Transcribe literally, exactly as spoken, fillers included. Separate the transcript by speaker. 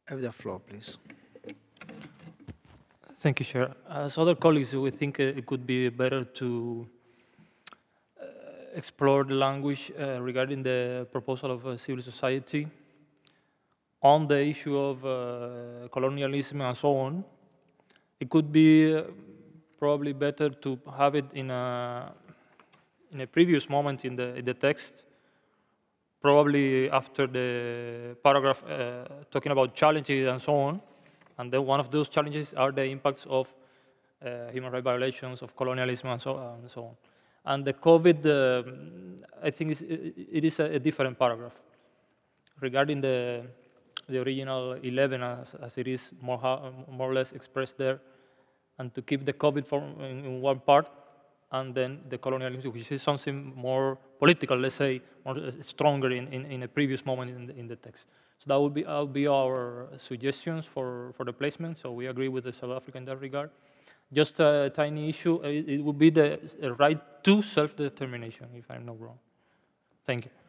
Speaker 1: Have the floor, please.
Speaker 2: Thank you, Chair. As other colleagues, we think uh, it could be better to uh, explore the language uh, regarding the proposal of uh, civil society on the issue of uh, colonialism and so on. It could be uh, probably better to have it in a in a previous moment in the in the text, probably after the paragraph uh, talking about challenges and so on. And then one of those challenges are the impacts of uh, human rights violations, of colonialism, and so on. And, so on. And the COVID, um I think is, it is a, a different paragraph regarding the the original eleven as, as it is more, more or less expressed there, and to keep the COVID form in, in one part, and then the colonialism, which is something more political, let's say, more uh, stronger in, in, in a previous moment in the, in the text. So that would be, that would be our suggestions for, for the placement. So we agree with the South Africa in that regard. Just a tiny issue, it, it would be the right to self-determination, if I'm not wrong. Thank you.